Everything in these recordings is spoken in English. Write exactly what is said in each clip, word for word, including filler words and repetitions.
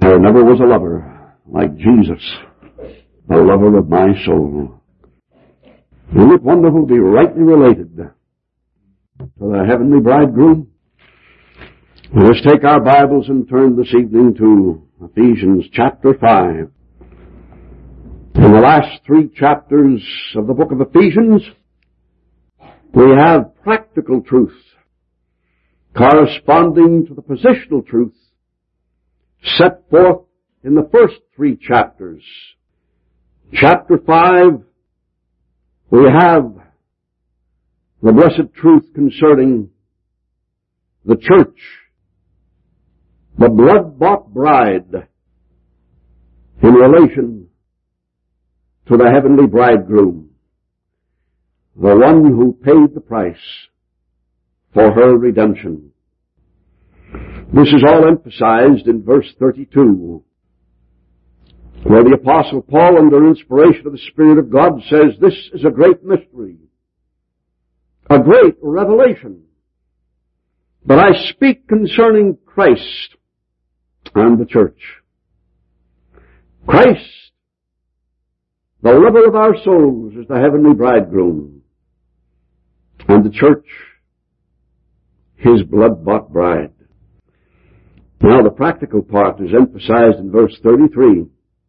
There never was a lover like Jesus, the lover of my soul. Isn't it wonderful to be rightly related to the heavenly bridegroom? Let us take our Bibles and turn this evening to Ephesians chapter five. In the last three chapters of the book of Ephesians, we have practical truth corresponding to the positional truth set forth in the first three chapters. Chapter five, we have the blessed truth concerning the church, the blood-bought bride, in relation to the heavenly bridegroom, the one who paid the price for her redemption. This is all emphasized in verse thirty-two, where the Apostle Paul, under inspiration of the Spirit of God, says, "This is a great mystery, a great revelation. But I speak concerning Christ and the church." Christ, the lover of our souls, is the heavenly bridegroom, and the church, his blood-bought bride. Now the practical part is emphasized in verse thirty-three.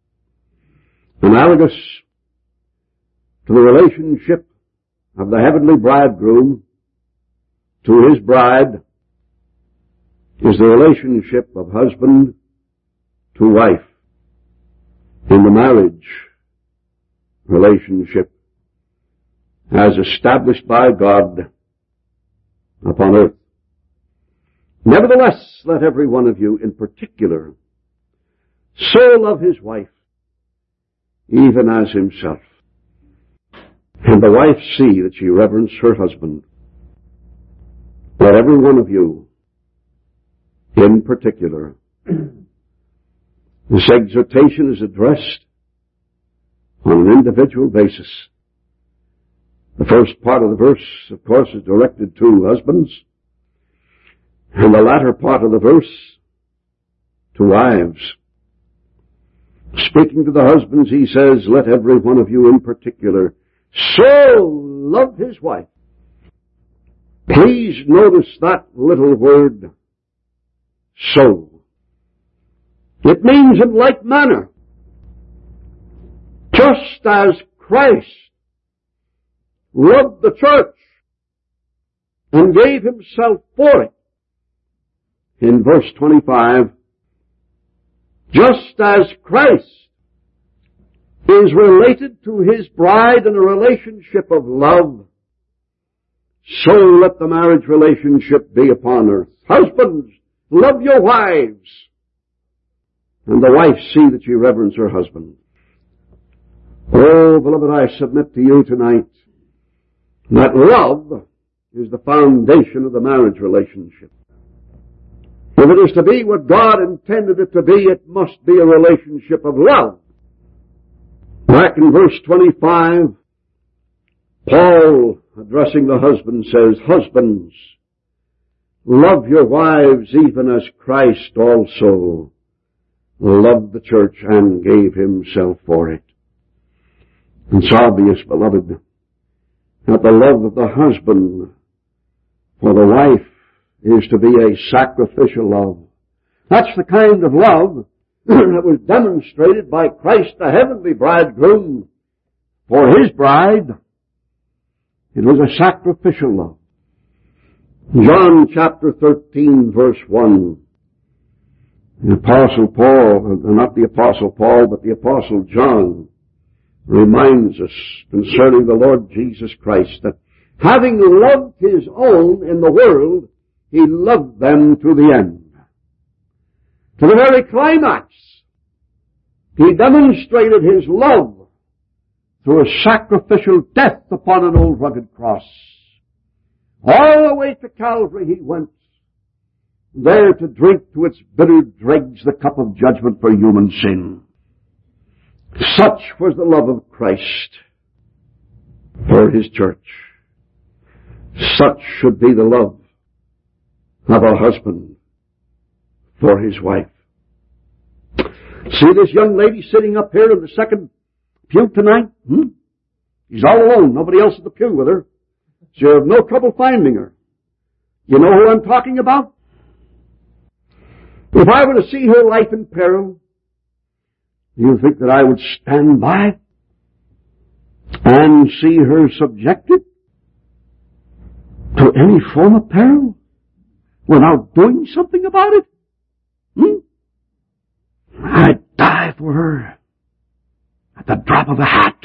Analogous to the relationship of the heavenly bridegroom to his bride is the relationship of husband to wife in the marriage relationship as established by God upon earth. Nevertheless, let every one of you in particular so love his wife, even as himself, and the wife see that she reverence her husband. Let every one of you in particular. This exhortation is addressed on an individual basis. The first part of the verse, of course, is directed to husbands, and the latter part of the verse to wives. Speaking to the husbands, he says, let every one of you in particular so love his wife. Please notice that little word, so. It means in like manner, just as Christ loved the church and gave himself for it. In verse twenty-five, just as Christ is related to his bride in a relationship of love, so let the marriage relationship be upon earth. Husbands, love your wives, and the wife see that you reverence her husband. Oh, beloved, I submit to you tonight that love is the foundation of the marriage relationship. If it is to be what God intended it to be, it must be a relationship of love. Back in verse twenty-five, Paul, addressing the husband, says, husbands, love your wives even as Christ also loved the church and gave himself for it. It's obvious, beloved, that the love of the husband for the wife is to be a sacrificial love. That's the kind of love that was demonstrated by Christ, the heavenly bridegroom, for his bride. It was a sacrificial love. John chapter thirteen, verse one. The Apostle Paul, not the Apostle Paul, but the Apostle John, reminds us concerning the Lord Jesus Christ that having loved his own in the world, he loved them to the end. To the very climax, he demonstrated his love through a sacrificial death upon an old rugged cross. All the way to Calvary he went, there to drink to its bitter dregs the cup of judgment for human sin. Such was the love of Christ for his church. Such should be the love of a husband for his wife. See this young lady sitting up here in the second pew tonight? Hmm? She's all alone. Nobody else in the pew with her. So you have no trouble finding her. You know who I'm talking about? If I were to see her life in peril, do you think that I would stand by and see her subjected to any form of peril without doing something about it? Hmm? I'd die for her at the drop of a hat.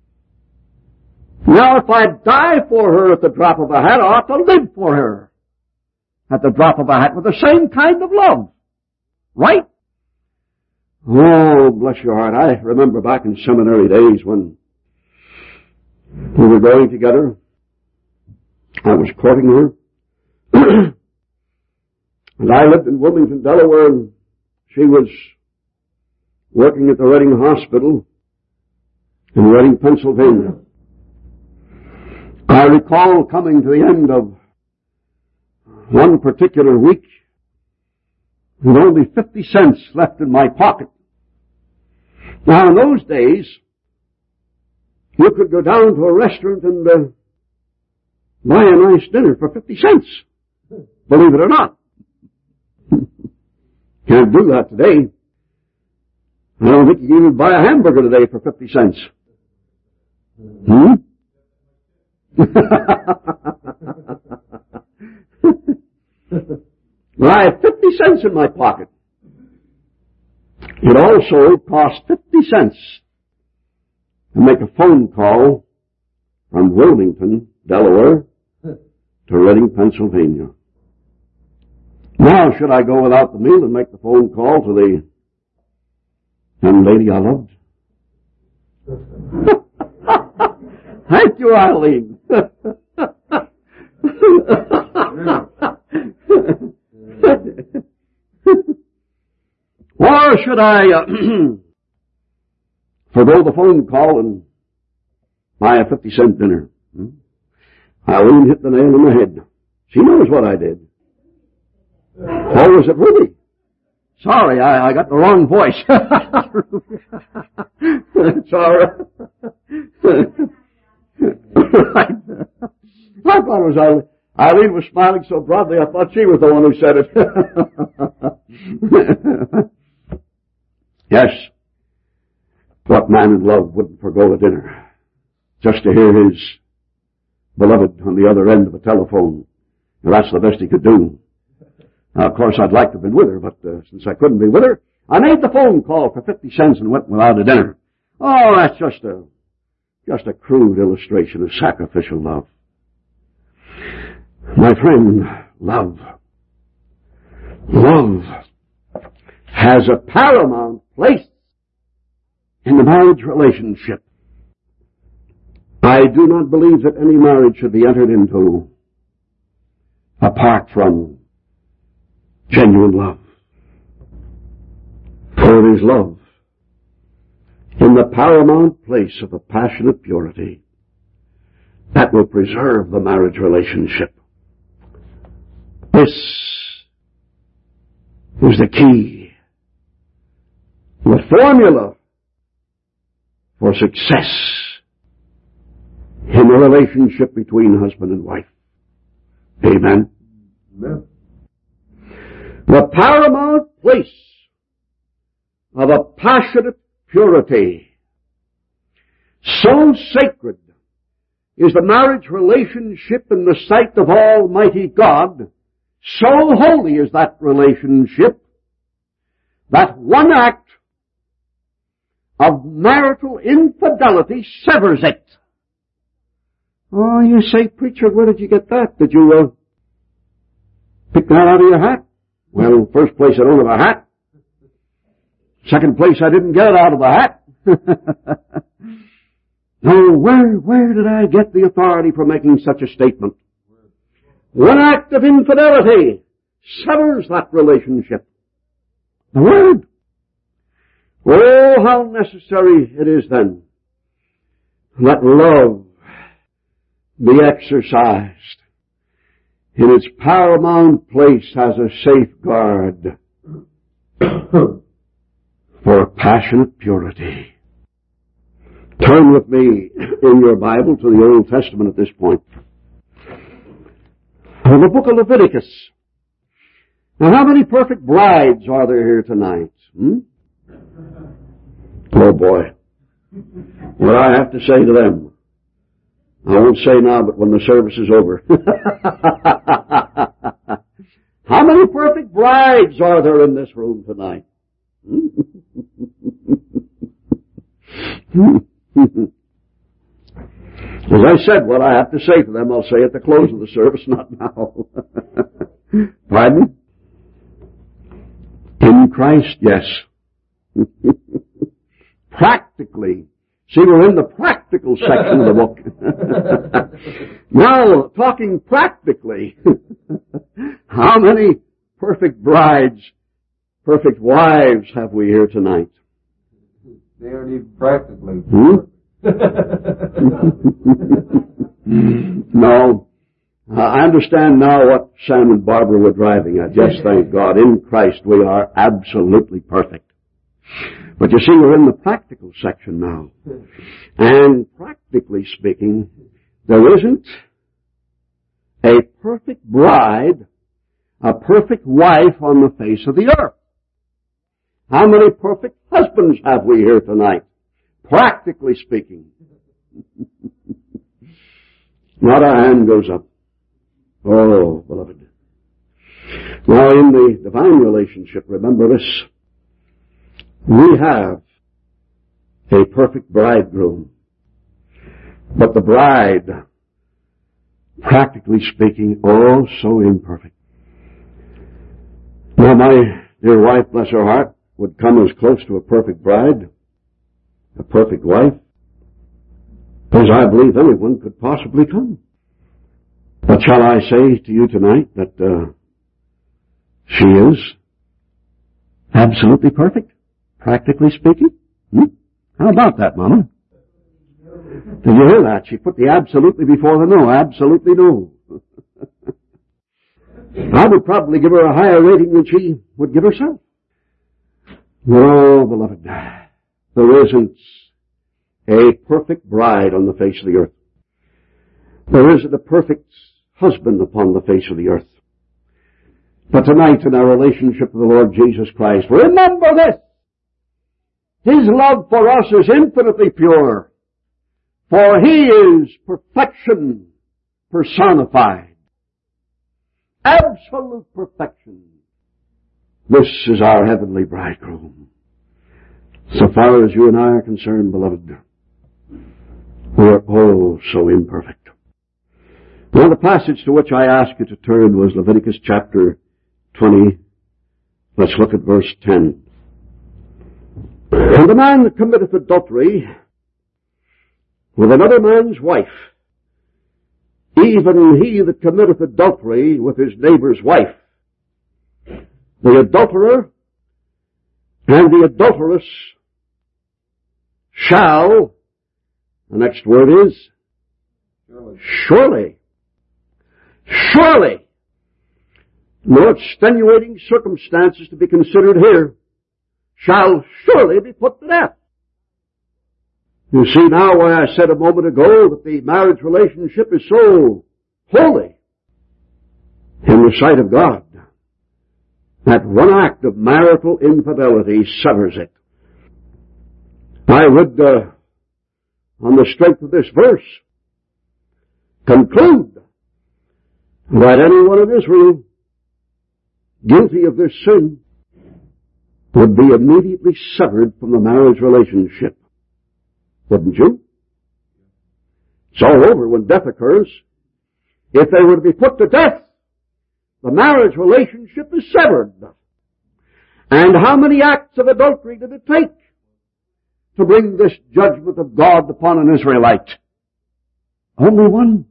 Now, if I die for her at the drop of a hat, I ought to live for her at the drop of a hat with the same kind of love. Right? Oh, bless your heart. I remember back in seminary days when we were going together. I was courting her. And I lived in Wilmington, Delaware, and she was working at the Reading Hospital in Reading, Pennsylvania. I recall coming to the end of one particular week with only fifty cents left in my pocket. Now, in those days, you could go down to a restaurant and uh, buy a nice dinner for fifty cents. Believe it or not. Can't do that today. I don't think you can even buy a hamburger today for fifty cents. Hmm? Well, I had fifty cents in my pocket. It also cost fifty cents to make a phone call from Wilmington, Delaware, to Reading, Pennsylvania. Now, should I go without the meal and make the phone call to the young lady I loved? Thank you, Eileen. Or should I uh, forgo the phone call and buy a fifty cent dinner? Hmm? Eileen hit the nail on the head. She knows what I did. Or was it Ruby? Sorry, I, I got the wrong voice. It's all right. I thought it was Eileen. Eileen was smiling so broadly, I thought she was the one who said it. Yes. What man in love wouldn't forgo a dinner just to hear his beloved on the other end of the telephone? And that's the best he could do. Now, of course, I'd like to have been with her, but uh, since I couldn't be with her, I made the phone call for fifty cents and went without a dinner. Oh, that's just a, just a crude illustration of sacrificial love. My friend, love, love has a paramount place in the marriage relationship. I do not believe that any marriage should be entered into apart from genuine love. For it is love in the paramount place of a passionate purity that will preserve the marriage relationship. This is the key, the formula for success in the relationship between husband and wife. Amen. Amen. The paramount place of a passionate purity. So sacred is the marriage relationship in the sight of Almighty God. So holy is that relationship that one act of marital infidelity severs it. Oh, you say, preacher, where did you get that? Did you uh, pick that out of your hat? Well, first place, I don't have a hat. Second place, I didn't get it out of the hat. No, where, where did I get the authority for making such a statement? One act of infidelity severs that relationship. The Word. Oh, how necessary it is then that love be exercised in its paramount place as a safeguard for for passionate purity. Turn with me in your Bible to the Old Testament at this point. The book of Leviticus. Now, how many perfect brides are there here tonight? Hmm? Oh boy. What I have to say to them, I won't say now, but when the service is over. How many perfect brides are there in this room tonight? As I said, what I have to say to them, I'll say at the close of the service, not now. Pardon? In Christ, yes. Practically. See, we're in the practical section of the book. Now, talking practically, how many perfect brides, perfect wives have we here tonight? They aren't even practically. Hmm? No. Uh, I understand now what Sam and Barbara were driving at. Yes, thank God. In Christ we are absolutely perfect. But you see, we're in the practical section now. And practically speaking, there isn't a perfect bride, a perfect wife on the face of the earth. How many perfect husbands have we here tonight? Practically speaking. Not a hand goes up. Oh, beloved. Now, in the divine relationship, remember this. We have a perfect bridegroom. But the bride, practically speaking, oh, so imperfect. Now, my dear wife, bless her heart, would come as close to a perfect bride, a perfect wife, as I believe anyone could possibly come. But shall I say to you tonight that uh, she is absolutely perfect, practically speaking? Hmm? How about that, Mama? Did you hear that? She put the absolutely before the no. Absolutely no. I would probably give her a higher rating than she would give herself. No, beloved, there isn't a perfect bride on the face of the earth. There isn't a perfect husband upon the face of the earth. But tonight in our relationship with the Lord Jesus Christ, remember this. His love for us is infinitely pure, for He is perfection personified. Absolute perfection. This is our heavenly bridegroom. So far as you and I are concerned, beloved, we are oh so imperfect. Now the passage to which I ask you to turn was Leviticus chapter twenty. Let's look at verse ten. And the man that committeth adultery with another man's wife, even he that committeth adultery with his neighbor's wife, the adulterer and the adulteress shall, the next word is, surely, surely, surely, no extenuating circumstances to be considered here, shall surely be put to death. You see now why I said a moment ago that the marriage relationship is so holy in the sight of God that one act of marital infidelity severs it. I would, uh, on the strength of this verse, conclude that anyone in Israel guilty of this sin would be immediately severed from the marriage relationship. Wouldn't you? It's all over when death occurs. If they were to be put to death, the marriage relationship is severed. And how many acts of adultery did it take to bring this judgment of God upon an Israelite? Only one.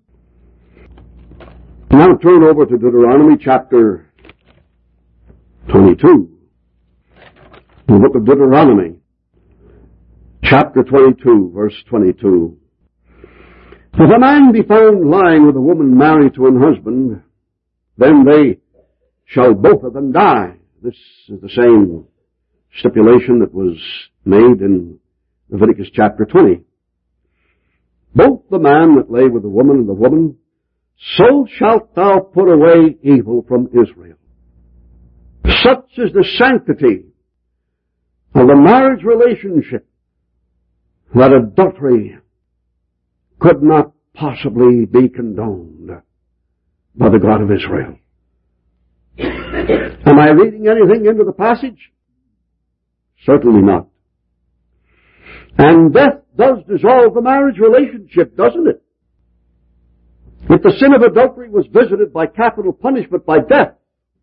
Now turn over to Deuteronomy chapter twenty-two. The book of Deuteronomy, chapter twenty-two, verse twenty-two. If a man be found lying with a woman married to an husband, then they shall both of them die. This is the same stipulation that was made in Leviticus chapter twenty. Both the man that lay with the woman and the woman, so shalt thou put away evil from Israel. Such is the sanctity of the marriage relationship that adultery could not possibly be condoned by the God of Israel. Am I reading anything into the passage? Certainly not. And death does dissolve the marriage relationship, doesn't it? If the sin of adultery was visited by capital punishment by death,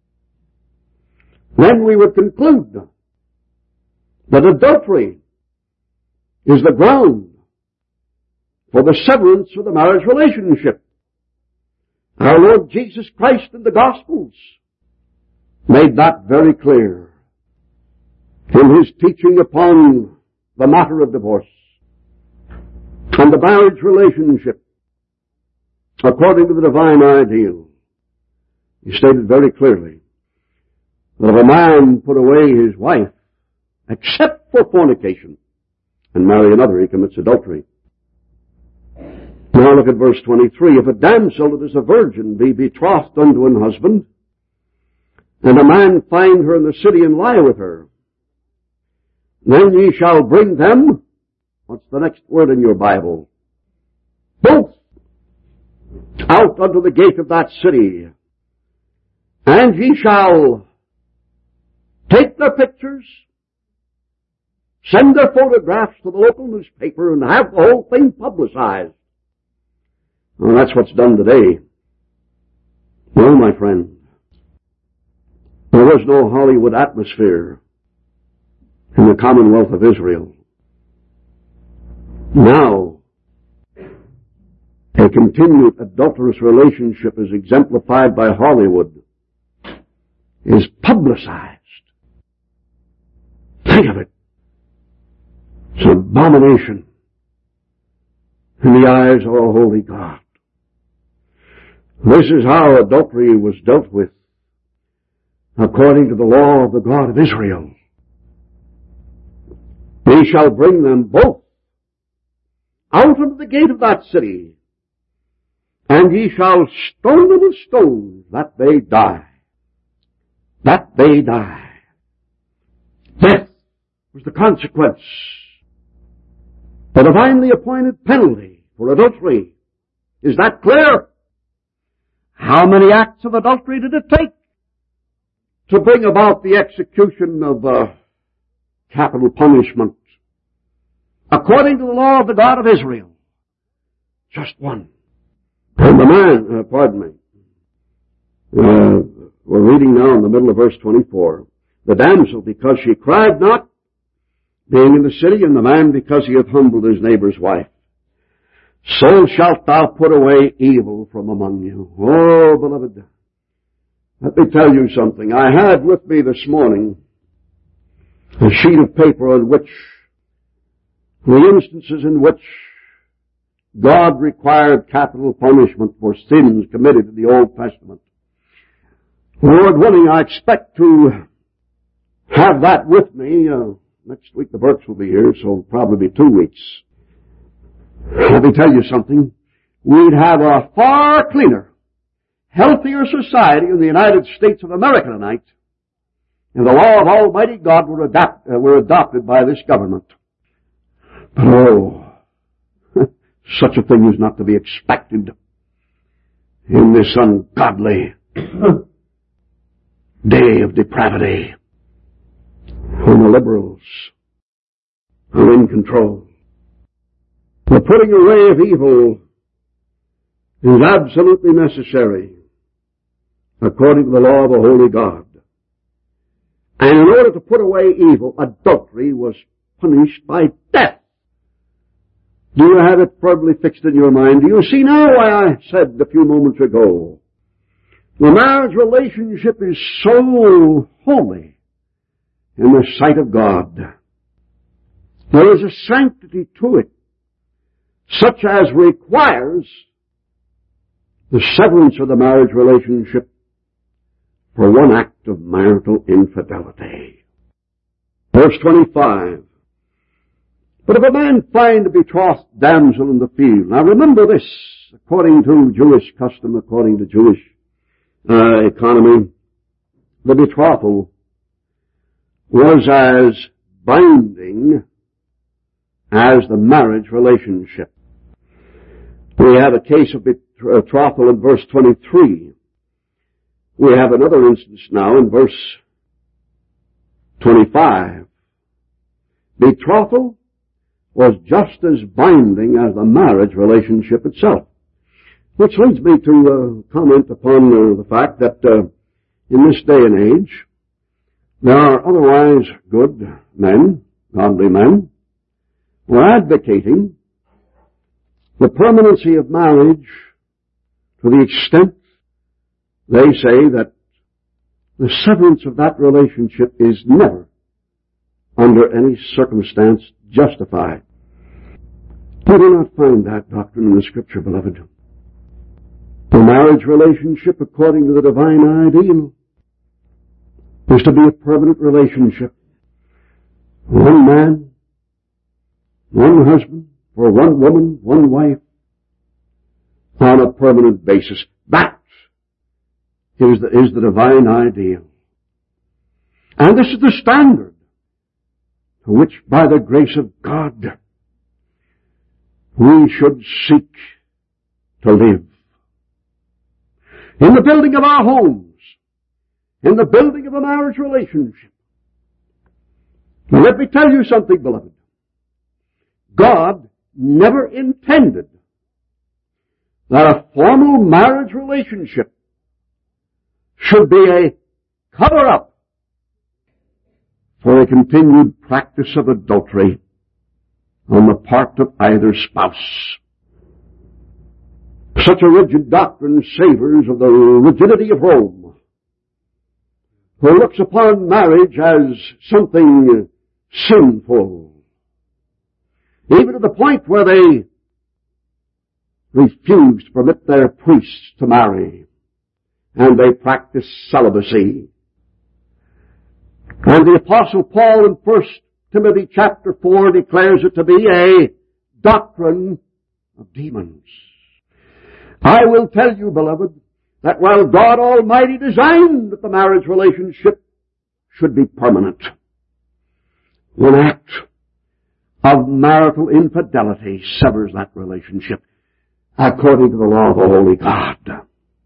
then we would conclude that adultery is the ground for the severance of the marriage relationship. Our Lord Jesus Christ in the Gospels made that very clear in His teaching upon the matter of divorce and the marriage relationship according to the divine ideal. He stated very clearly that if a man put away his wife, except for fornication, and marry another, he commits adultery. Now look at verse twenty-three. If a damsel that is a virgin be betrothed unto an husband, and a man find her in the city and lie with her, then ye shall bring them, what's the next word in your Bible? Both out unto the gate of that city, and ye shall take their pictures, send their photographs to the local newspaper, and have the whole thing publicized. Well, that's what's done today. No, my friend. There was no Hollywood atmosphere in the Commonwealth of Israel. Now, a continued adulterous relationship as exemplified by Hollywood is publicized. Think of it. It's an abomination in the eyes of a holy God. This is how adultery was dealt with according to the law of the God of Israel. Ye shall bring them both out of the gate of that city, and ye shall stone them with stones, that they die. That they die. Death was the consequence. The divinely appointed penalty for adultery. Is that clear? How many acts of adultery did it take to bring about the execution of uh, capital punishment according to the law of the God of Israel? Just one. And the man, uh, pardon me, uh, we're reading now in the middle of verse twenty-four. The damsel, because she cried not, being in the city, and the man, because he hath humbled his neighbor's wife. So shalt thou put away evil from among you. Oh, beloved, let me tell you something. I had with me this morning a sheet of paper on which the instances in which God required capital punishment for sins committed in the Old Testament. Lord willing, I expect to have that with me. Uh, next week the Burks will be here, so it'll probably be two weeks. Let me tell you something. We'd have a far cleaner, healthier society in the United States of America tonight if the law of Almighty God were, adapt, uh, were adopted by this government. But oh, such a thing is not to be expected in this ungodly day of depravity when the liberals are in control. The putting away of evil is absolutely necessary according to the law of the Holy God. And in order to put away evil, adultery was punished by death. Do you have it firmly fixed in your mind? Do you see now why I said a few moments ago, the marriage relationship is so holy in the sight of God. There is a sanctity to it, such as requires the severance of the marriage relationship for one act of marital infidelity. Verse twenty-five. But if a man find a betrothed damsel in the field. Now remember this, according to Jewish custom, according to Jewish uh, economy, the betrothal was as binding as the marriage relationship. We have a case of betrothal in verse twenty-three. We have another instance now in verse twenty-five. Betrothal was just as binding as the marriage relationship itself. Which leads me to uh, comment upon uh, the fact that uh, in this day and age, there are otherwise good men, godly men, who are advocating the permanency of marriage to the extent they say that the severance of that relationship is never, under any circumstance, justified. We do not find that doctrine in the Scripture, beloved. The marriage relationship, according to the divine ideal, is to be a permanent relationship. One man, one husband, or one woman, one wife, on a permanent basis. That is the, is the divine ideal. And this is the standard to which, by the grace of God, we should seek to live. In the building of our homes, in the building of a marriage relationship. Now let me tell you something, beloved. God never intended that a formal marriage relationship should be a cover-up for a continued practice of adultery on the part of either spouse. Such a rigid doctrine savors of the rigidity of Rome, who looks upon marriage as something sinful, even to the point where they refuse to permit their priests to marry, and they practice celibacy. And the Apostle Paul in First Timothy chapter four declares it to be a doctrine of demons. I will tell you, beloved, that while God Almighty designed that the marriage relationship should be permanent, one act of marital infidelity severs that relationship according to the law of the Holy God.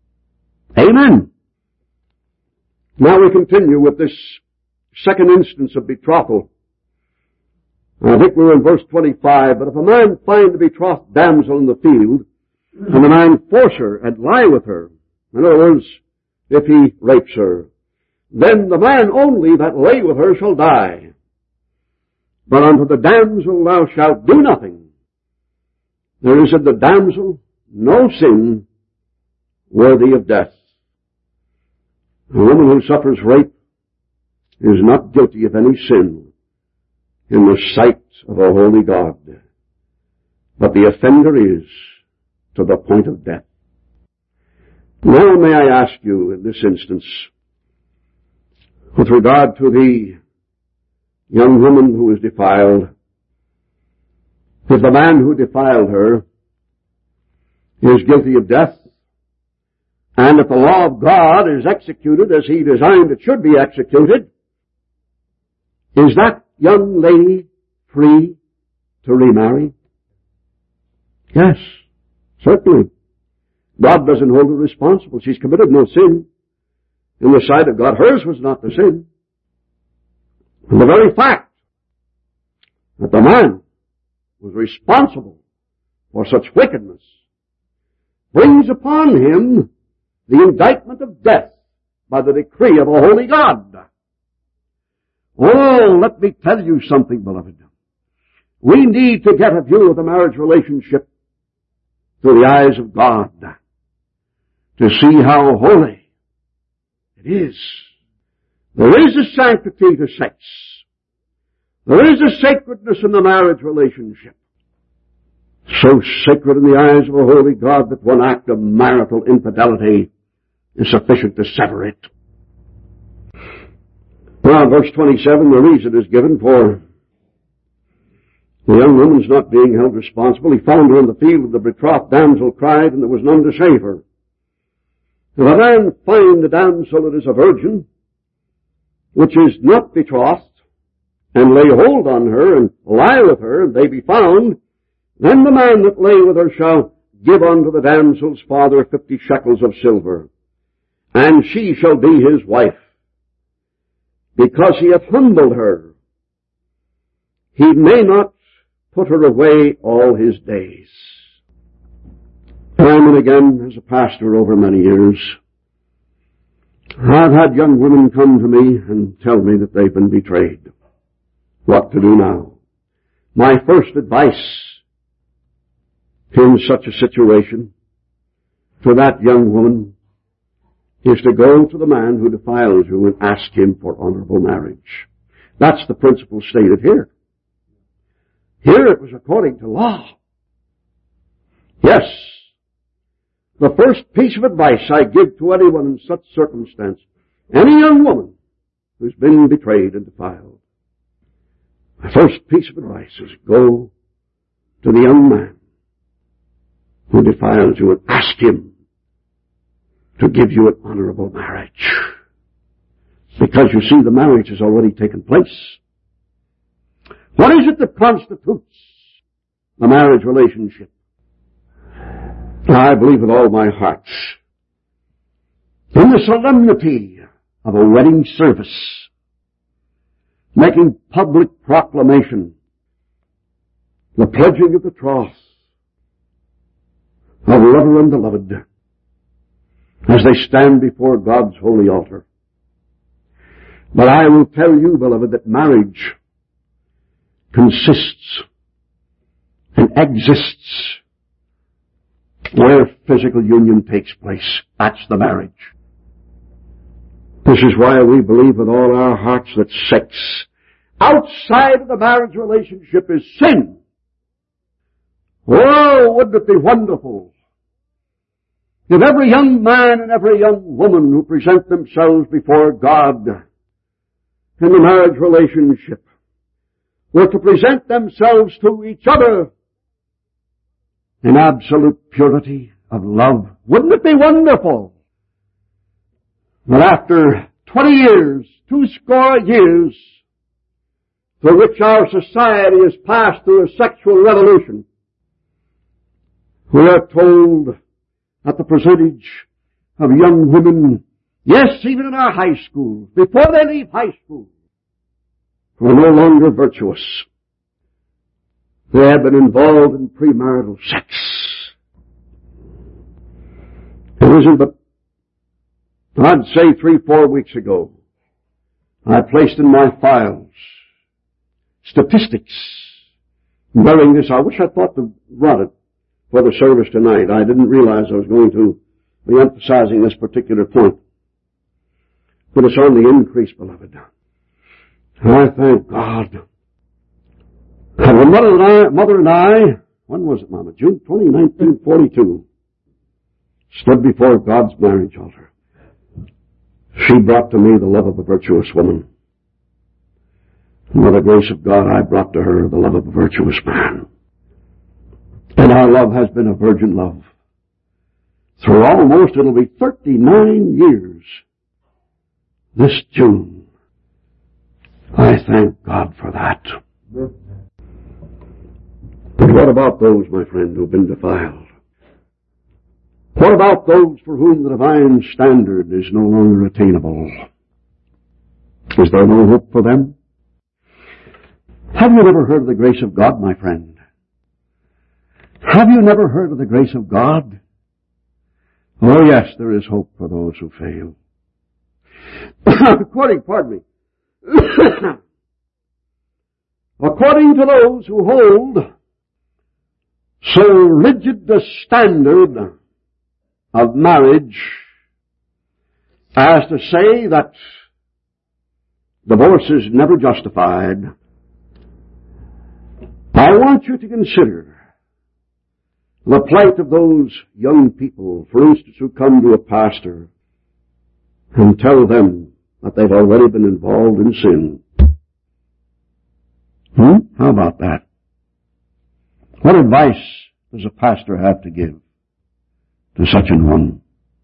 Amen. Now we continue with this second instance of betrothal. I think we were in verse twenty-five. But if a man find a betrothed damsel in the field, and the man force her and lie with her, in other words, if he rapes her, then the man only that lay with her shall die. But unto the damsel thou shalt do nothing. There is in the damsel no sin worthy of death. A woman who suffers rape is not guilty of any sin in the sight of a holy God. But the offender is to the point of death. Now may I ask you in this instance, with regard to the young woman who is defiled, if the man who defiled her is guilty of death, and if the law of God is executed as He designed it should be executed, is that young lady free to remarry? Yes, certainly. God doesn't hold her responsible. She's committed no sin. In the sight of God, hers was not the sin. And the very fact that the man was responsible for such wickedness brings upon him the indictment of death by the decree of a holy God. Oh, let me tell you something, beloved. We need to get a view of the marriage relationship through the eyes of God to see how holy it is. There is a sanctity to sex. There is a sacredness in the marriage relationship. So sacred in the eyes of a holy God that one act of marital infidelity is sufficient to sever it. Now, verse twenty-seven, the reason is given for the young woman's not being held responsible. He found her in the field, the betrothed damsel cried, and there was none to save her. If a man find a damsel that is a virgin, which is not betrothed, and lay hold on her, and lie with her, and they be found, then the man that lay with her shall give unto the damsel's father fifty shekels of silver, and she shall be his wife, because he hath humbled her. He may not put her away all his days. Time and again, as a pastor over many years, I've had young women come to me and tell me that they've been betrayed. What to do now? My first advice in such a situation to that young woman is to go to the man who defiles you and ask him for honorable marriage. That's the principle stated here. Here it was according to law. Yes, the first piece of advice I give to anyone in such circumstance, any young woman who's been betrayed and defiled, my first piece of advice is go to the young man who defiles you and ask him to give you an honorable marriage. Because you see, the marriage has already taken place. What is it that constitutes a marriage relationship? I believe with all my heart in the solemnity of a wedding service, making public proclamation, the pledging of the troth of lover and beloved as they stand before God's holy altar. But I will tell you, beloved, that marriage consists and exists where physical union takes place. That's the marriage. This is why we believe with all our hearts that sex outside of the marriage relationship is sin. Oh, wouldn't it be wonderful if every young man and every young woman who present themselves before God in the marriage relationship were to present themselves to each other in absolute purity of love. Wouldn't it be wonderful that after twenty years, two score years, through which our society has passed through a sexual revolution, we are told that the percentage of young women, yes, even in our high schools, before they leave high school, who are no longer virtuous. They have been involved in premarital sex. It wasn't but, I'd say three, four weeks ago, I placed in my files statistics bearing this. I wish I thought to run it for the service tonight. I didn't realize I was going to be emphasizing this particular point. But it's on the increase, beloved. I thank God. And when Mother and I, Mother and I, when was it, Mama? June twentieth, nineteen forty-two, stood before God's marriage altar. She brought to me the love of a virtuous woman. And by the grace of God, I brought to her the love of a virtuous man. And our love has been a virgin love. Through almost, it'll be thirty-nine years this June. I thank God for that. But what about those, my friend, who've been defiled? What about those for whom the divine standard is no longer attainable? Is there no hope for them? Have you never heard of the grace of God, my friend? Have you never heard of the grace of God? Oh yes, there is hope for those who fail. According, pardon me, according to those who hold so rigid the standard of marriage as to say that divorce is never justified, I want you to consider the plight of those young people, for instance, who come to a pastor and tell them that they've already been involved in sin. Hmm? How about that? What advice does a pastor have to give to such an one?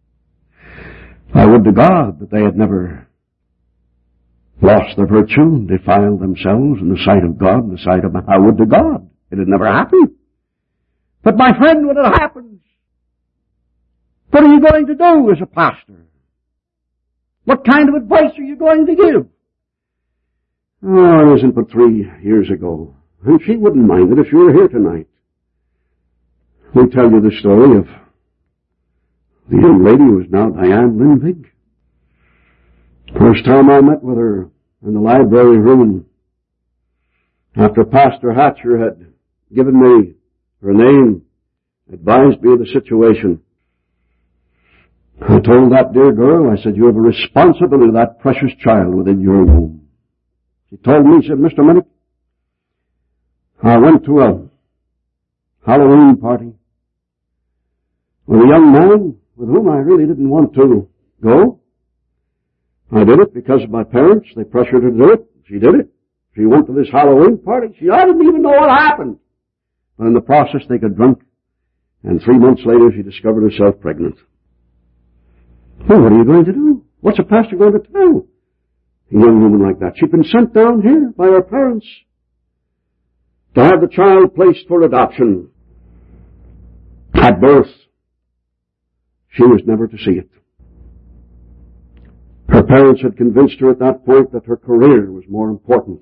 I would to God that they had never lost their virtue, defiled themselves in the sight of God, in the sight of man. I would to God it had never happened. But my friend, when it happens, what are you going to do as a pastor? What kind of advice are you going to give? Oh, it isn't but three years ago, and she wouldn't mind it if she were here tonight. We tell you the story of the young lady who is now Diane Lindvig. First time I met with her in the library room, after Pastor Hatcher had given me her name, advised me of the situation, I told that dear girl, I said, you have a responsibility to that precious child within your womb. She told me, she said, Mister Minnick, I went to a Halloween party with a young man with whom I really didn't want to go. I did it because of my parents. They pressured her to do it. She did it. She went to this Halloween party. She, I didn't even know what happened. But in the process, they got drunk. And three months later, she discovered herself pregnant. Well, what are you going to do? What's a pastor going to tell a young woman like that? She'd been sent down here by her parents to have the child placed for adoption. At birth, she was never to see it. Her parents had convinced her at that point that her career was more important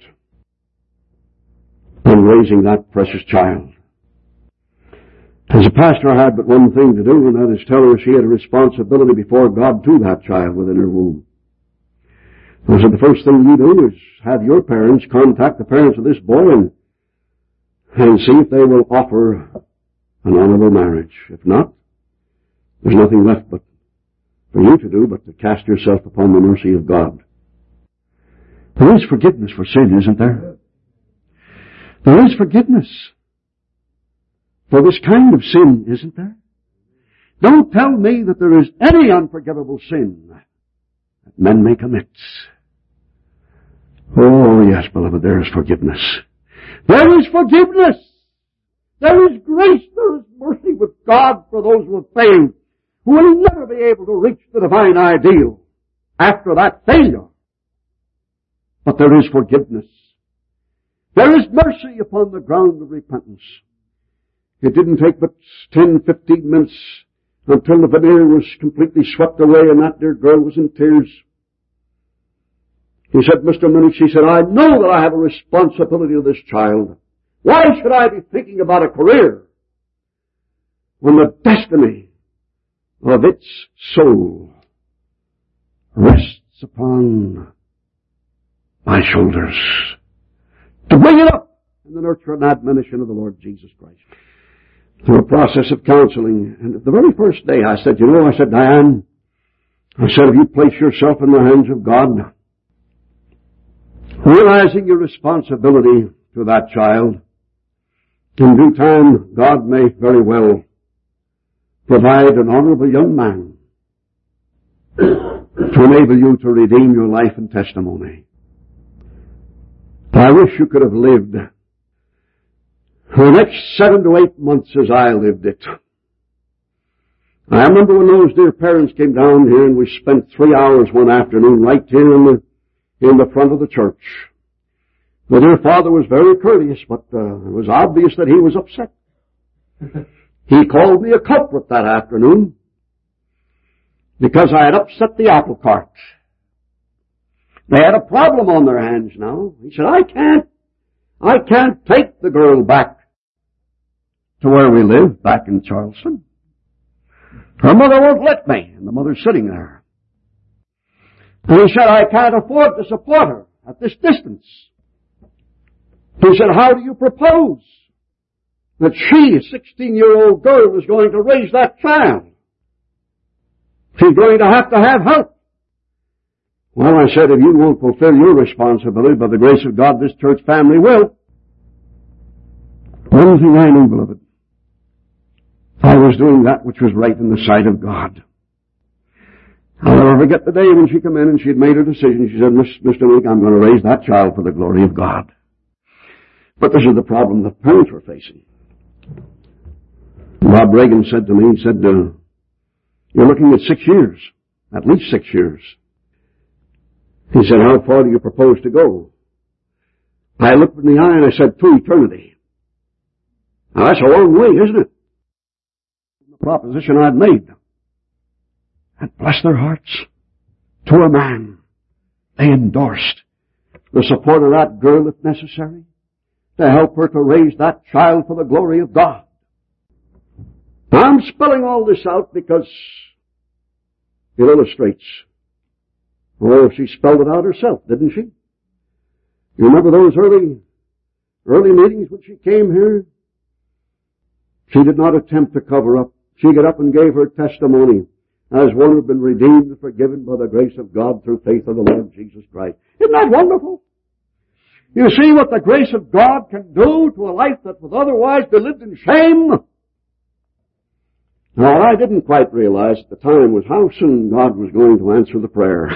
than raising that precious child. As a pastor, I had but one thing to do, and that is tell her she had a responsibility before God to that child within her womb. I said, the first thing you do is have your parents contact the parents of this boy and, and see if they will offer an honorable marriage. If not, there's nothing left but for you to do but to cast yourself upon the mercy of God. There is forgiveness for sin, isn't there? There is forgiveness for this kind of sin, isn't there? Don't tell me that there is any unforgivable sin that men may commit. Oh, yes, beloved, there is forgiveness. There is forgiveness. There is grace. There is mercy with God for those who have failed, who will never be able to reach the divine ideal after that failure. But there is forgiveness. There is mercy upon the ground of repentance. It didn't take but ten, fifteen minutes until the veneer was completely swept away and that dear girl was in tears. He said, Mister Minnick, she said, I know that I have a responsibility to this child. Why should I be thinking about a career when the destiny of its soul rests upon my shoulders to bring it up in the nurture and admonition of the Lord Jesus Christ? Through a process of counseling. And the very first day I said, you know, I said, Diane, I said, if you place yourself in the hands of God, realizing your responsibility to that child, in due time, God may very well provide an honorable young man to enable you to redeem your life and testimony. I wish you could have lived the next seven to eight months as I lived it. I remember when those dear parents came down here and we spent three hours one afternoon right here in the, in the front of the church. The dear father was very courteous, but uh, it was obvious that he was upset. He called me a culprit that afternoon because I had upset the apple cart. They had a problem on their hands now. He said, I can't, I can't take the girl back to where we live, back in Charleston. Her mother won't let me, and the mother's sitting there. And he said, I can't afford to support her at this distance. He said, how do you propose that she, a sixteen-year-old girl, is going to raise that child? She's going to have to have help. Well, I said, if you won't fulfill your responsibility, by the grace of God, this church family will. One thing I knew, beloved, I was doing that which was right in the sight of God. I'll never forget the day when she came in and she had made her decision. She said, Mister Meek, I'm going to raise that child for the glory of God. But this is the problem the parents were facing. Bob Reagan said to me, he said, uh, you're looking at six years, at least six years. He said, how far do you propose to go? I looked in the eye and I said, to eternity. Now that's a long way, isn't it? The proposition I'd made. And bless their hearts, to a man, they endorsed the support of that girl if necessary, to help her to raise that child for the glory of God. I'm spelling all this out because it illustrates. Oh, she spelled it out herself, didn't she? You remember those early, early meetings when she came here? She did not attempt to cover up. She got up and gave her testimony as one who had been redeemed and forgiven by the grace of God through faith of the Lord Jesus Christ. Isn't that wonderful? You see what the grace of God can do to a life that would otherwise be lived in shame? Now, what I didn't quite realize at the time was how soon God was going to answer the prayer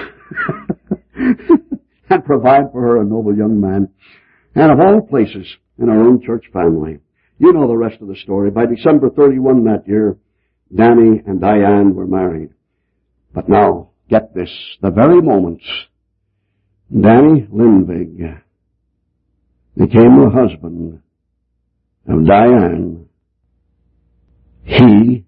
and provide for her a noble young man, and of all places, in our own church family. You know the rest of the story. By December thirty-first that year, Danny and Diane were married. But now, get this, the very moment Danny Lindvig became the husband of Diane, he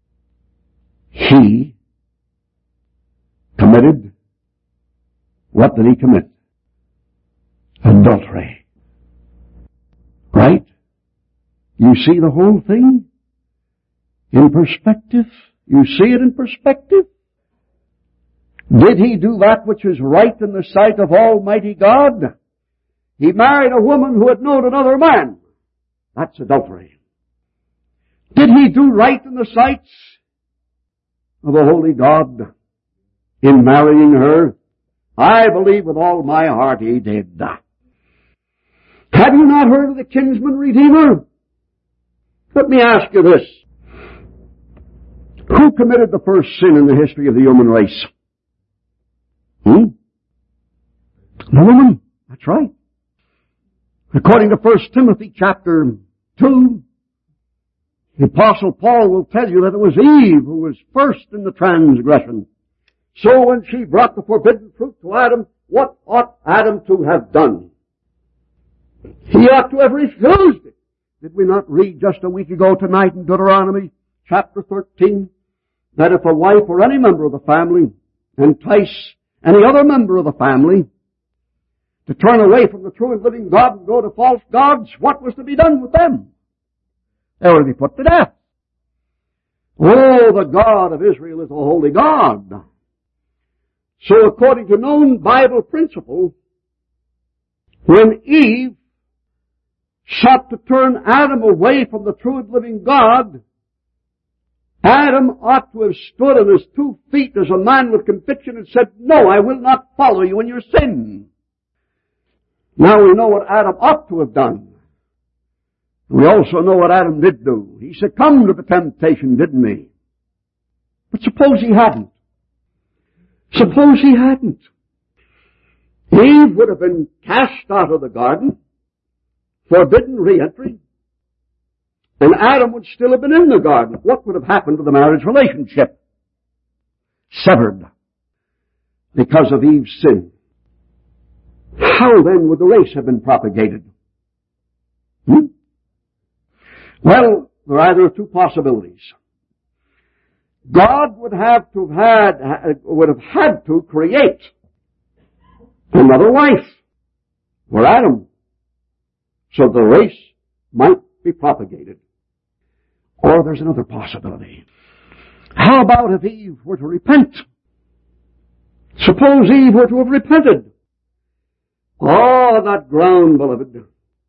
He committed, what did he commit? Adultery. Right? You see the whole thing in perspective? You see it in perspective? Did he do that which is right in the sight of Almighty God? He married a woman who had known another man. That's adultery. Did he do right in the sights of a holy God in marrying her? I believe with all my heart he did. Have you not heard of the kinsman redeemer? Let me ask you this. Who committed the first sin in the history of the human race? Hmm? The woman. That's right. According to First Timothy chapter two, the Apostle Paul will tell you that it was Eve who was first in the transgression. So when she brought the forbidden fruit to Adam, what ought Adam to have done? He ought to have refused it. Did we not read just a week ago tonight in Deuteronomy chapter thirteen that if a wife or any member of the family entice any other member of the family to turn away from the true and living God and go to false gods, what was to be done with them? They were to be put to death. Oh, the God of Israel is a holy God. So according to known Bible principle, when Eve sought to turn Adam away from the true and living God, Adam ought to have stood on his two feet as a man with conviction and said, no, I will not follow you in your sin. Now we know what Adam ought to have done. We also know what Adam did do. He succumbed to the temptation, didn't he? But suppose he hadn't. Suppose he hadn't. Eve would have been cast out of the garden, forbidden re-entry, and Adam would still have been in the garden. What would have happened to the marriage relationship? Severed because of Eve's sin. How then would the race have been propagated? Hmm? Well, there are either two possibilities. God would have to have had, would have had to create another wife for Adam, so the race might be propagated. Or there's another possibility. How about if Eve were to repent? Suppose Eve were to have repented. Oh, that ground, beloved.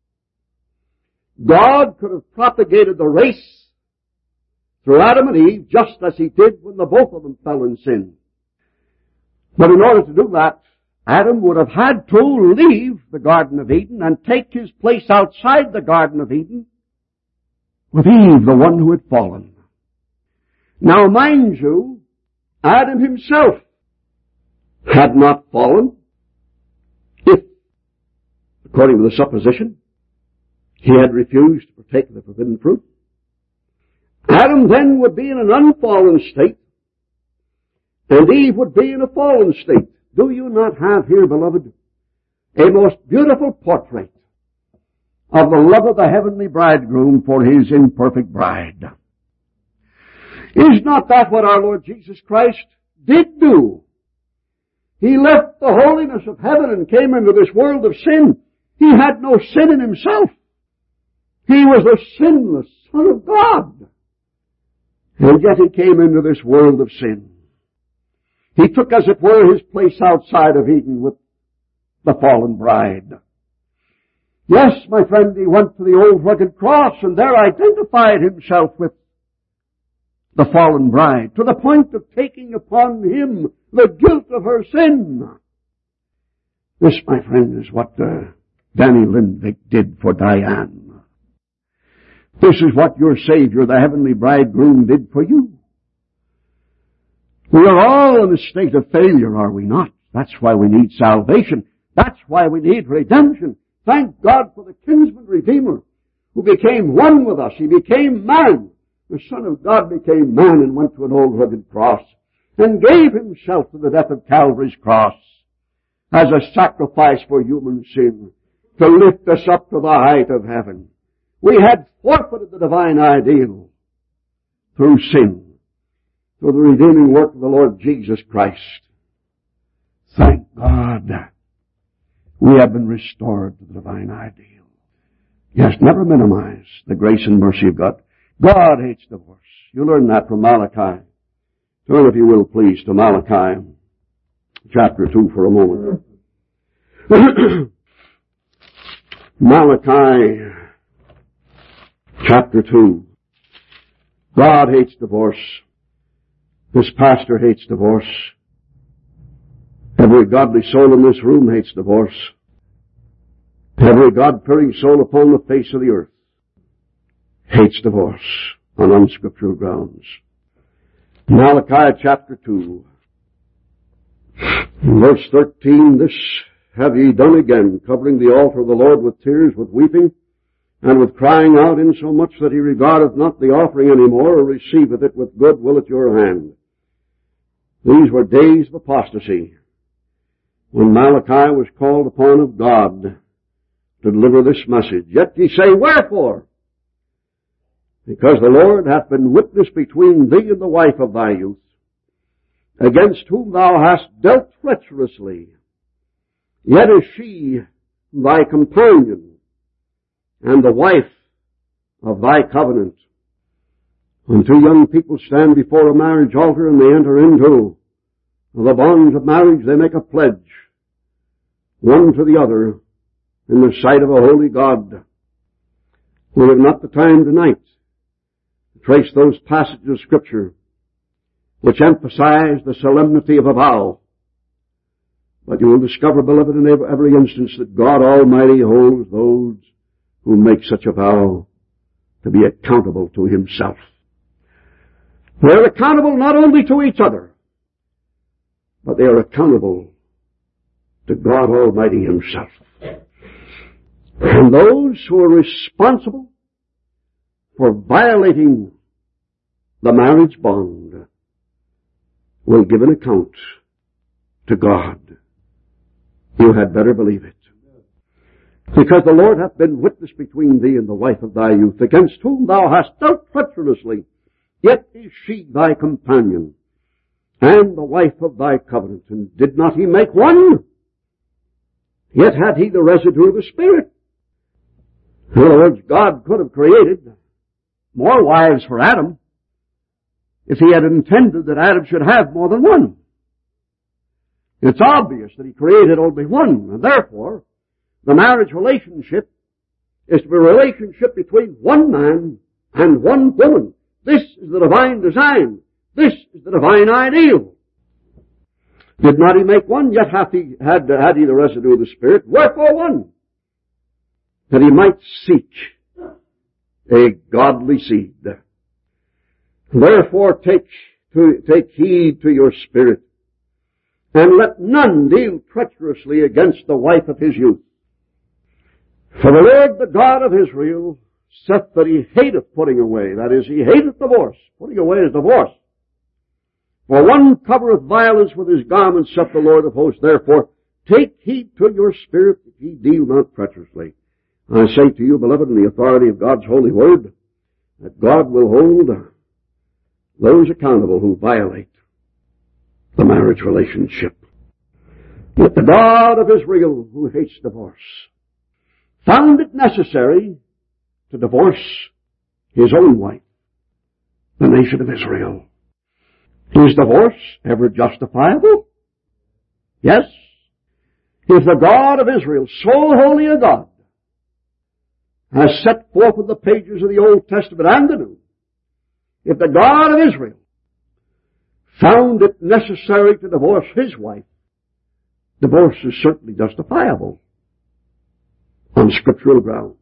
God could have propagated the race through Adam and Eve just as he did when the both of them fell in sin. But in order to do that, Adam would have had to leave the Garden of Eden and take his place outside the Garden of Eden with Eve, the one who had fallen. Now mind you, Adam himself had not fallen, if, according to the supposition, he had refused to partake of the forbidden fruit, Adam then would be in an unfallen state, and Eve would be in a fallen state. Do you not have here, beloved, a most beautiful portrait of the love of the heavenly bridegroom for his imperfect bride? Is not that what our Lord Jesus Christ did do? He left the holiness of heaven and came into this world of sin. He had no sin in himself. He was the sinless Son of God. And yet he came into this world of sin. He took, as it were, his place outside of Eden with the fallen bride. Yes, my friend, he went to the old rugged cross and there identified himself with the fallen bride, to the point of taking upon him the guilt of her sin. This, my friend, is what uh, Danny Lindvik did for Diane. This is what your Savior, the heavenly bridegroom, did for you. We are all in a state of failure, are we not? That's why we need salvation. That's why we need redemption. Thank God for the kinsman redeemer who became one with us. He became man. The Son of God became man and went to an old rugged cross and gave himself to the death of Calvary's cross as a sacrifice for human sin to lift us up to the height of heaven. We had forfeited the divine ideal through sin, through the redeeming work of the Lord Jesus Christ. Thank God, we have been restored to the divine ideal. Yes, never minimize the grace and mercy of God. God hates divorce. You learn that from Malachi. Turn, if you will, please, to Malachi chapter two for a moment. Malachi chapter two. God hates divorce. This pastor hates divorce. Every godly soul in this room hates divorce. Every God-fearing soul upon the face of the earth hates divorce on unscriptural grounds. Malachi chapter two, verse thirteen, this have ye done again, covering the altar of the Lord with tears, with weeping, and with crying out, insomuch that he regardeth not the offering any more, or receiveth it with good will at your hand. These were days of apostasy, when Malachi was called upon of God to deliver this message. Yet ye say, wherefore? Because the Lord hath been witness between thee and the wife of thy youth, against whom thou hast dealt treacherously. Yet is she thy companion, and the wife of thy covenant. When two young people stand before a marriage altar and they enter into the bonds of marriage, they make a pledge, one to the other, in the sight of a holy God. We have not the time tonight to trace those passages of Scripture which emphasize the solemnity of a vow. But you will discover, beloved, in every instance that God Almighty holds those who make such a vow to be accountable to Himself. They are accountable not only to each other, but they are accountable to God Almighty Himself. And those who are responsible for violating the marriage bond will give an account to God. You had better believe it. Because the Lord hath been witness between thee and the wife of thy youth, against whom thou hast dealt treacherously, yet is she thy companion, and the wife of thy covenant. And did not he make one? Yet had he the residue of the Spirit. In other words, God could have created more wives for Adam if he had intended that Adam should have more than one. It's obvious that he created only one, and therefore the marriage relationship is to be a relationship between one man and one woman. This is the divine design. This is the divine ideal. Did not he make one? Yet hath he, had, had he the residue of the Spirit. Wherefore one? That he might seek a godly seed. Therefore take, to, take heed to your spirit, and let none deal treacherously against the wife of his youth. For the Lord, the God of Israel, saith that he hateth putting away, that is, he hateth divorce. Putting away is divorce. For one covereth violence with his garments, saith the Lord of hosts. Therefore, take heed to your spirit that ye deal not treacherously. I say to you, beloved, in the authority of God's holy word, that God will hold those accountable who violate the marriage relationship. Yet the God of Israel, who hates divorce, found it necessary to divorce his own wife, the nation of Israel. Is divorce ever justifiable? Yes. If the God of Israel, so holy a God, has set forth in the pages of the Old Testament and the New, if the God of Israel found it necessary to divorce his wife, divorce is certainly justifiable on scriptural grounds.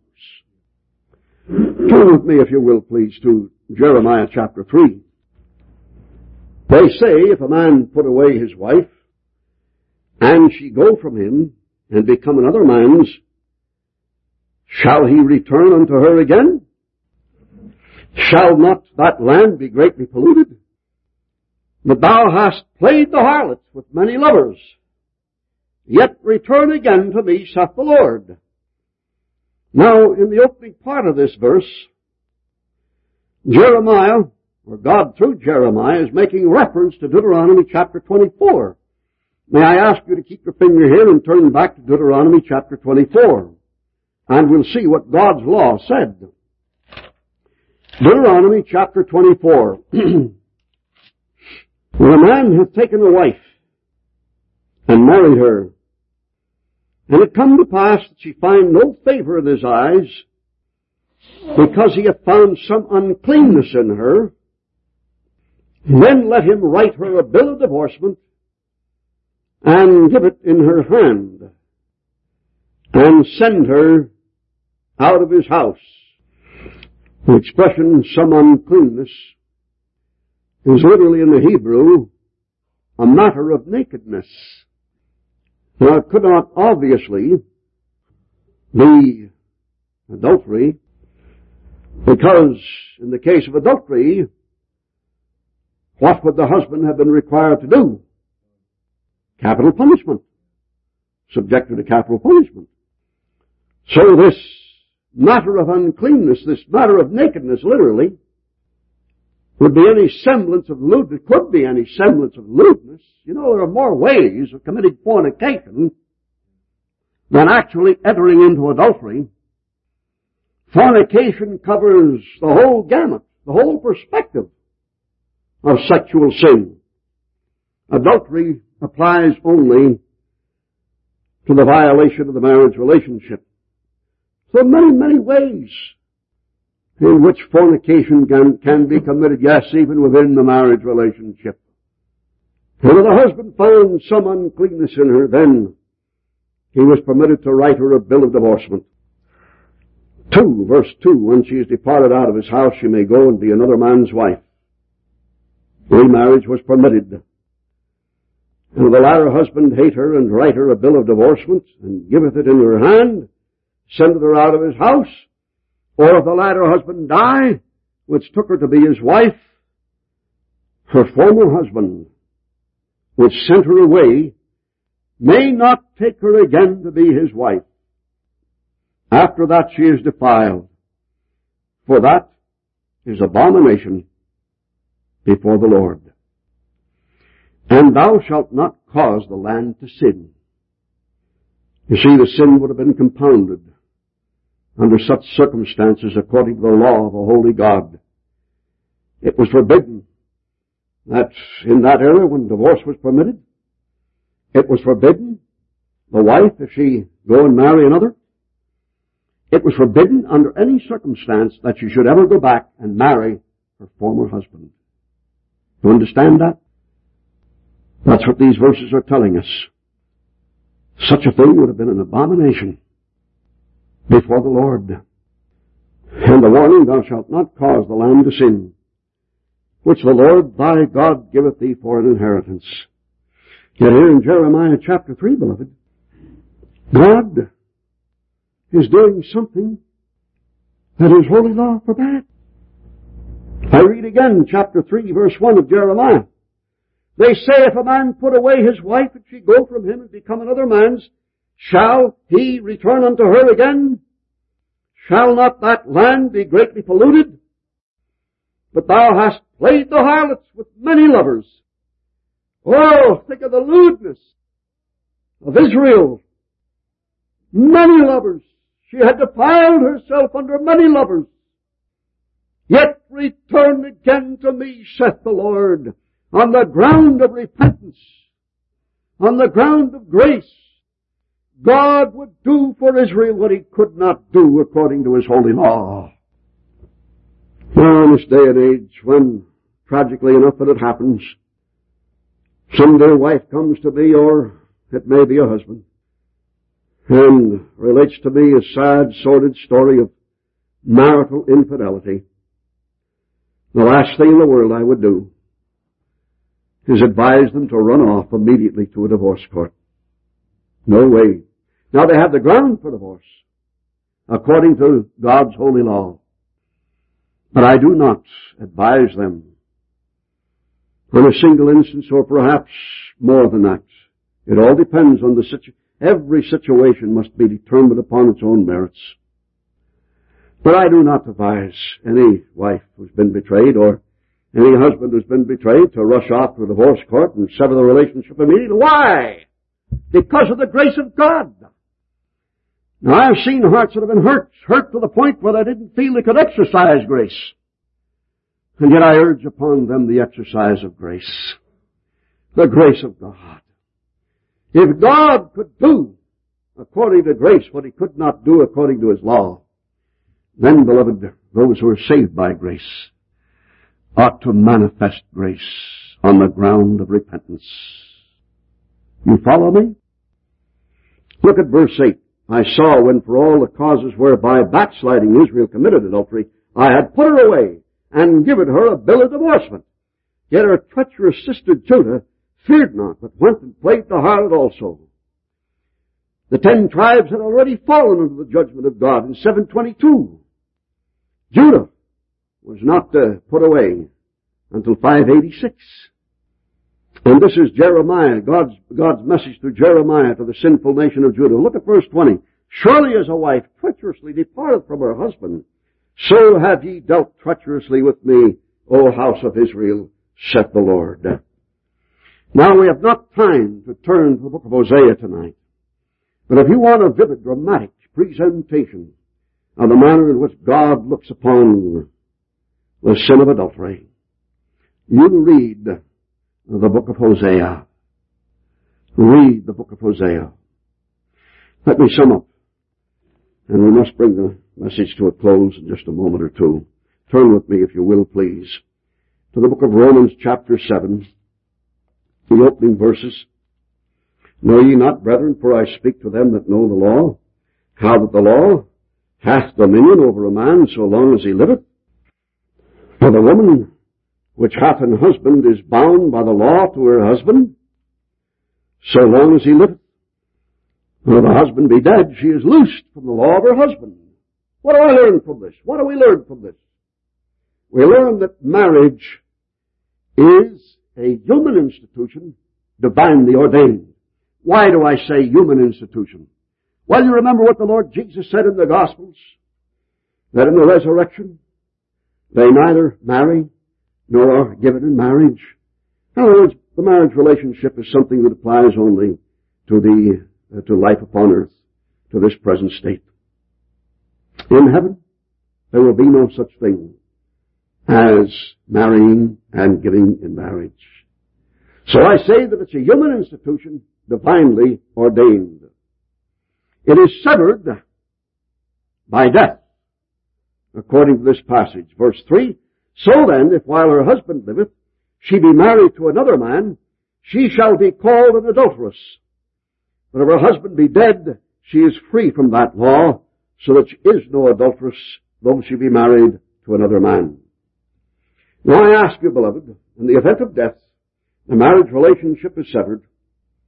Turn with me, if you will, please, to Jeremiah chapter three. They say, if a man put away his wife, and she go from him, and become another man's, shall he return unto her again? Shall not that land be greatly polluted? But thou hast played the harlot with many lovers. Yet return again to me, saith the Lord. Now, in the opening part of this verse, Jeremiah, or God through Jeremiah, is making reference to Deuteronomy chapter twenty-four. May I ask you to keep your finger here and turn back to Deuteronomy chapter twenty-four. And we'll see what God's law said. Deuteronomy chapter twenty-four. When a man hath taken a wife and married her, and it come to pass that she find no favor in his eyes, because he hath found some uncleanness in her, then let him write her a bill of divorcement, and give it in her hand, and send her out of his house. The expression, some uncleanness, is literally in the Hebrew a matter of nakedness. Now, it could not obviously be adultery, because in the case of adultery, what would the husband have been required to do? Capital punishment. Subjected to capital punishment. So this matter of uncleanness, this matter of nakedness, literally, would be any semblance of lewdness, could be any semblance of lewdness. You know, there are more ways of committing fornication than actually entering into adultery. Fornication covers the whole gamut, the whole perspective of sexual sin. Adultery applies only to the violation of the marriage relationship. So many, many ways in which fornication can, can be committed, yes, even within the marriage relationship. And if the husband found some uncleanness in her, then he was permitted to write her a bill of divorcement. Two, verse two, when she is departed out of his house, she may go and be another man's wife. Remarriage was permitted. And if the latter husband hate her and write her a bill of divorcement, and giveth it in her hand, sendeth her out of his house, or if the latter husband die, which took her to be his wife, her former husband, which sent her away, may not take her again to be his wife. After that she is defiled, for that is abomination before the Lord. And thou shalt not cause the land to sin. You see, the sin would have been compounded under such circumstances according to the law of a holy God. It was forbidden that in that era when divorce was permitted, it was forbidden the wife, if she go and marry another, it was forbidden under any circumstance that she should ever go back and marry her former husband. Do you understand that? That's what these verses are telling us. Such a thing would have been an abomination before the Lord. And the warning, thou shalt not cause the land to sin, which the Lord thy God giveth thee for an inheritance. Yet here in Jeremiah chapter three, beloved, God is doing something that His holy law forbade. I read again chapter three, verse one of Jeremiah. They say, if a man put away his wife, and she go from him and become another man's, shall he return unto her again? Shall not that land be greatly polluted? But thou hast played the harlots with many lovers. Oh, think of the lewdness of Israel. Many lovers. She had defiled herself under many lovers. Yet return again to me, saith the Lord, on the ground of repentance, on the ground of grace. God would do for Israel what He could not do according to His holy law. Now, in this day and age, when, tragically enough, that it happens, some dear wife comes to me, or it may be a husband, and relates to me a sad, sordid story of marital infidelity, the last thing in the world I would do is advise them to run off immediately to a divorce court. No way. Now, they have the ground for divorce, according to God's holy law. But I do not advise them on a single instance, or perhaps more than that. It all depends on the situation. Every situation must be determined upon its own merits. But I do not advise any wife who's been betrayed, or any husband who's been betrayed, to rush off to a divorce court and sever the relationship immediately. Why? Because of the grace of God. Now, I've seen hearts that have been hurt, hurt to the point where they didn't feel they could exercise grace. And yet I urge upon them the exercise of grace. The grace of God. If God could do according to grace what He could not do according to His law, then, beloved, those who are saved by grace ought to manifest grace on the ground of repentance. You follow me? Look at verse eight. I saw when for all the causes whereby backsliding Israel committed adultery, I had put her away and given her a bill of divorcement. Yet her treacherous sister Judah feared not, but went and played the harlot also. The ten tribes had already fallen under the judgment of God in seven twenty-two. Judah was not uh, put away until five eighty-six. And this is Jeremiah, God's, God's message to Jeremiah, to the sinful nation of Judah. Look at verse twenty. Surely as a wife treacherously departed from her husband, so have ye dealt treacherously with me, O house of Israel, saith the Lord. Now, we have not time to turn to the book of Hosea tonight. But if you want a vivid, dramatic presentation of the manner in which God looks upon the sin of adultery, you read the book of Hosea. Read the book of Hosea. Let me sum up. And we must bring the message to a close in just a moment or two. Turn with me, if you will, please, to the book of Romans chapter seven, the opening verses. Know ye not, brethren, for I speak to them that know the law, how that the law hath dominion over a man so long as he liveth? For the woman which hath an husband is bound by the law to her husband, so long as he liveth. Though the husband be dead, she is loosed from the law of her husband. What do I learn from this? What do we learn from this? We learn that marriage is a human institution, divinely ordained. Why do I say human institution? Well, you remember what the Lord Jesus said in the Gospels? That in the resurrection, they neither marry nor are given in marriage. In other words, the marriage relationship is something that applies only to the uh, to life upon earth, to this present state. In heaven, there will be no such thing as marrying and giving in marriage. So I say that it's a human institution, divinely ordained. It is severed by death, according to this passage. Verse three, so then, if while her husband liveth, she be married to another man, she shall be called an adulteress. But if her husband be dead, she is free from that law, so that she is no adulteress, though she be married to another man. Now I ask you, beloved, in the event of death, the marriage relationship is severed.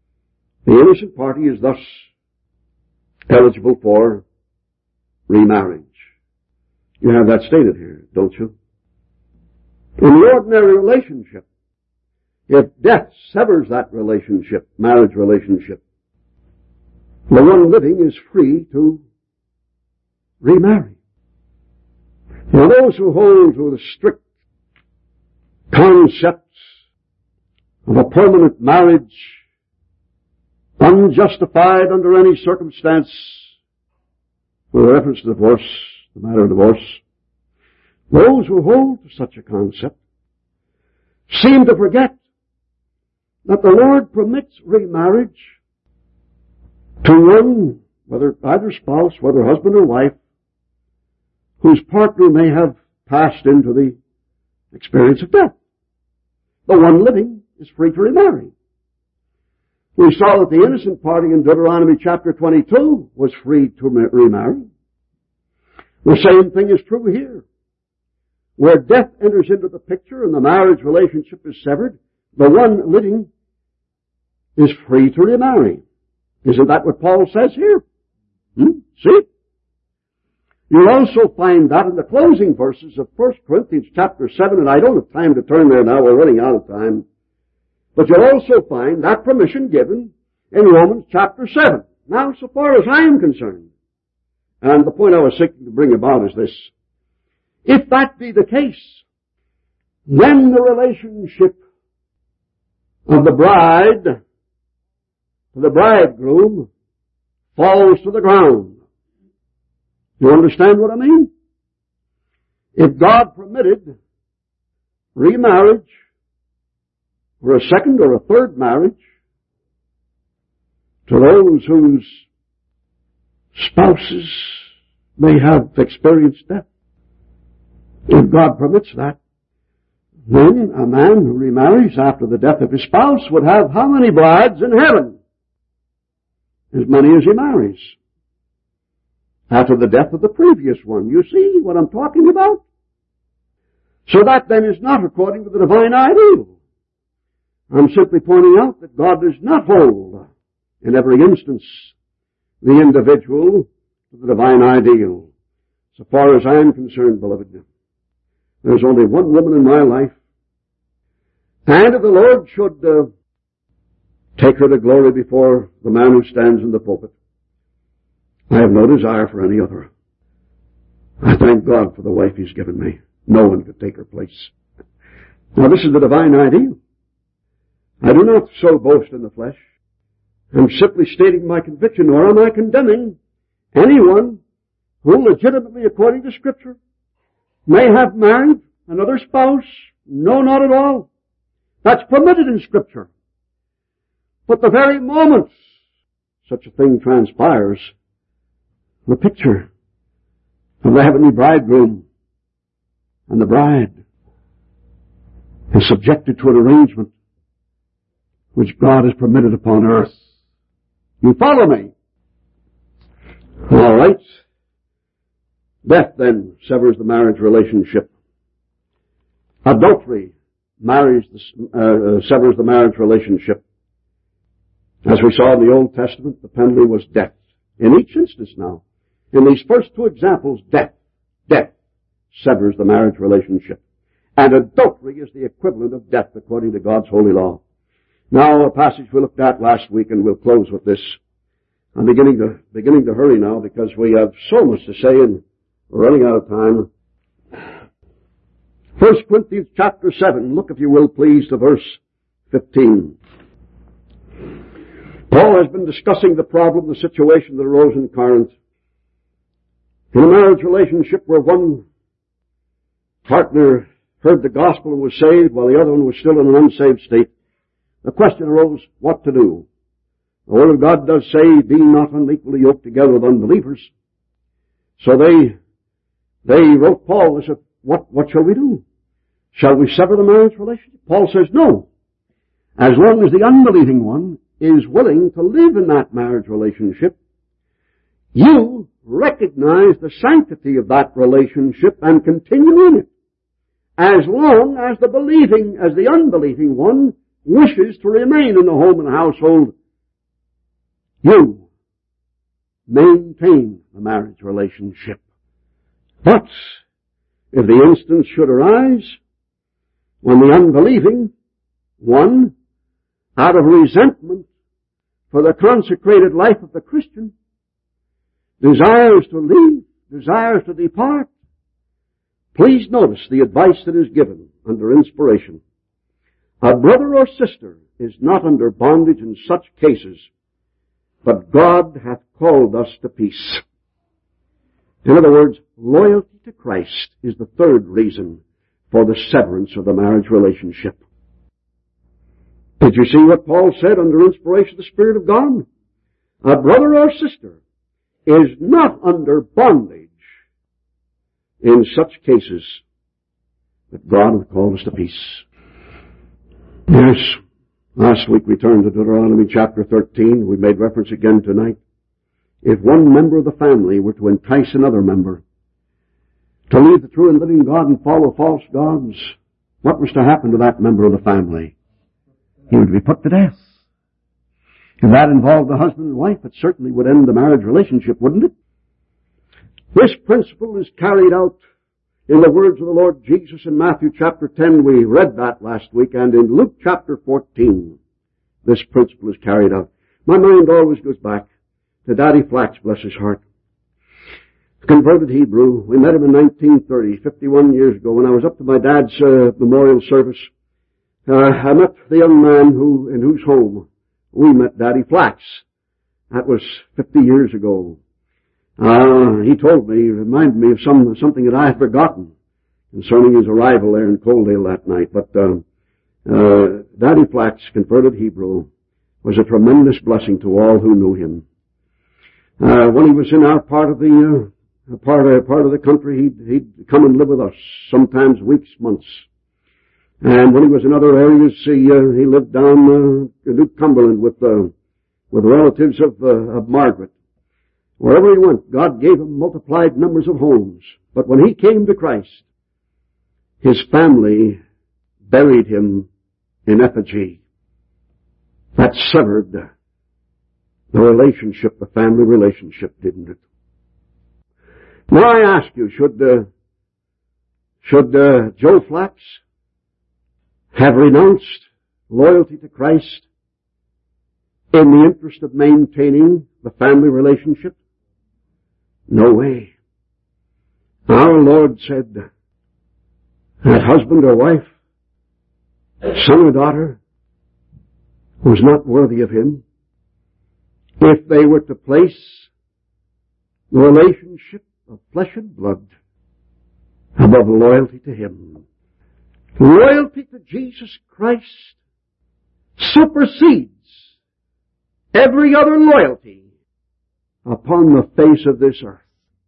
The innocent party is thus eligible for remarriage. You have that stated here, don't you? In the ordinary relationship, if death severs that relationship, marriage relationship, the one living is free to remarry. Now, those who hold to the strict concepts of a permanent marriage, unjustified under any circumstance, with reference to divorce, the matter of divorce, those who hold to such a concept seem to forget that the Lord permits remarriage to one, whether either spouse, whether husband or wife, whose partner may have passed into the experience of death. The one living is free to remarry. We saw that the innocent party in Deuteronomy chapter twenty-two was free to remarry. The same thing is true here. Where death enters into the picture and the marriage relationship is severed, the one living is free to remarry. Isn't that what Paul says here? Hmm? See? You'll also find that in the closing verses of First Corinthians chapter seven, and I don't have time to turn there now, we're running out of time. But you'll also find that permission given in Romans chapter seven. Now, so far as I am concerned, and the point I was seeking to bring about is this: if that be the case, then the relationship of the bride to the bridegroom falls to the ground. You understand what I mean? If God permitted remarriage or a second or a third marriage to those whose spouses may have experienced death, if God permits that, then a man who remarries after the death of his spouse would have how many brides in heaven? As many as he marries after the death of the previous one. You see what I'm talking about? So that then is not according to the divine ideal. I'm simply pointing out that God does not hold in every instance the individual to the divine ideal. So far as I am concerned, beloved, there's only one woman in my life, and if the Lord should uh, take her to glory before the man who stands in the pulpit, I have no desire for any other. I thank God for the wife He's given me. No one could take her place. Now, this is the divine ideal. I do not so boast in the flesh. I'm simply stating my conviction, nor am I condemning anyone who legitimately, according to Scripture, may have married another spouse. No, not at all. That's permitted in Scripture. But the very moment such a thing transpires, the picture of the heavenly bridegroom and the bride is subjected to an arrangement which God has permitted upon earth. You follow me? All right. Death then severs the marriage relationship. Adultery marries the, uh, severs the marriage relationship. As we saw in the Old Testament, the penalty was death. In each instance now, in these first two examples, death, death severs the marriage relationship. And adultery is the equivalent of death according to God's holy law. Now, a passage we looked at last week, and we'll close with this. I'm beginning to, beginning to hurry now because we have so much to say and we're running out of time. First Corinthians chapter seven, look if you will please to verse fifteen. Paul has been discussing the problem, the situation that arose in Corinth. In a marriage relationship where one partner heard the gospel and was saved while the other one was still in an unsaved state, the question arose what to do. The Word of God does say, be not unequally yoked together with unbelievers. So they, they wrote Paul, they said, what, what shall we do? Shall we sever the marriage relationship? Paul says, no. As long as the unbelieving one is willing to live in that marriage relationship, you recognize the sanctity of that relationship and continue in it. As long as the believing, as the unbelieving one wishes to remain in the home and household You maintain the marriage relationship. But if the instance should arise when the unbelieving one, out of resentment for the consecrated life of the Christian, desires to leave, desires to depart, please notice the advice that is given under inspiration. A brother or sister is not under bondage in such cases, but God hath called us to peace. In other words, loyalty to Christ is the third reason for the severance of the marriage relationship. Did you see what Paul said under inspiration of the Spirit of God? A brother or sister is not under bondage in such cases that God hath called us to peace. Yes, last week we turned to Deuteronomy chapter thirteen. We made reference again tonight. If one member of the family were to entice another member to leave the true and living God and follow false gods, what was to happen to that member of the family? He would be put to death. If that involved the husband and wife, it certainly would end the marriage relationship, wouldn't it? This principle is carried out in the words of the Lord Jesus in Matthew chapter ten. We read that last week, and in Luke chapter fourteen, this principle is carried out. My mind always goes back to Daddy Flax, bless his heart. Converted Hebrew. We met him in nineteen thirty, fifty-one years ago, when I was up to my dad's uh, memorial service. Uh, I met the young man who, in whose home we met Daddy Flax. That was fifty years ago. Uh, he told me, he reminded me of some, something that I had forgotten concerning his arrival there in Coaldale that night. But, uh, uh, Daddy Flax, converted Hebrew, was a tremendous blessing to all who knew him. Uh, when he was in our part of the, uh, part of, part of the country, he'd, he'd come and live with us, sometimes weeks, months. And when he was in other areas, he, uh, he lived down, uh, in New Cumberland with, uh, with relatives of, uh, of Margaret. Wherever he went, God gave him multiplied numbers of homes. But when he came to Christ, his family buried him in effigy. That severed the relationship, the family relationship, didn't it? Now I ask you, should, uh, should, uh, Joe Flax have renounced loyalty to Christ in the interest of maintaining the family relationship? No way. Our Lord said that husband or wife, son or daughter, was not worthy of him, if they were to place the relationship of flesh and blood above loyalty to him. Loyalty to Jesus Christ supersedes every other loyalty upon the face of this earth.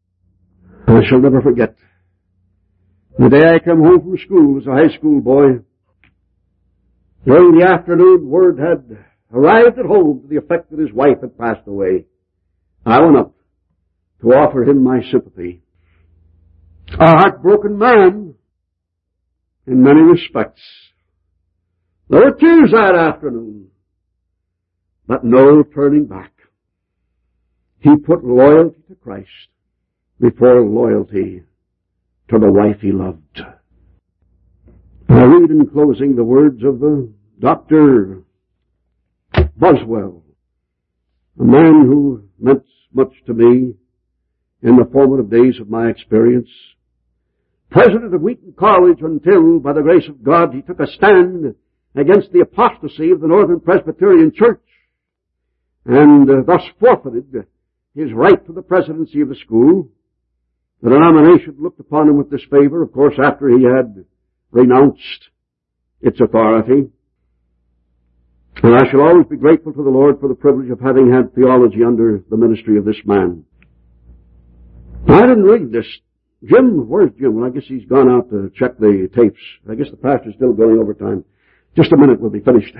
I shall never forget the day I came home from school as a high school boy. During the afternoon, word had arrived at home to the effect that his wife had passed away. I went up to offer him my sympathy. A heartbroken man in many respects. There were tears that afternoon, but no turning back. He put loyalty to Christ before loyalty to the wife he loved. I read in closing the words of uh, Doctor Boswell, a man who meant much to me in the formative days of my experience. President of Wheaton College until, by the grace of God, he took a stand against the apostasy of the Northern Presbyterian Church and uh, thus forfeited his right to the presidency of the school. The denomination looked upon him with disfavor, of course, after he had renounced its authority. And I shall always be grateful to the Lord for the privilege of having had theology under the ministry of this man. I didn't read this. Jim, where's Jim? Well, I guess he's gone out to check the tapes. I guess the pastor's still going overtime. Just a minute, we'll be finished.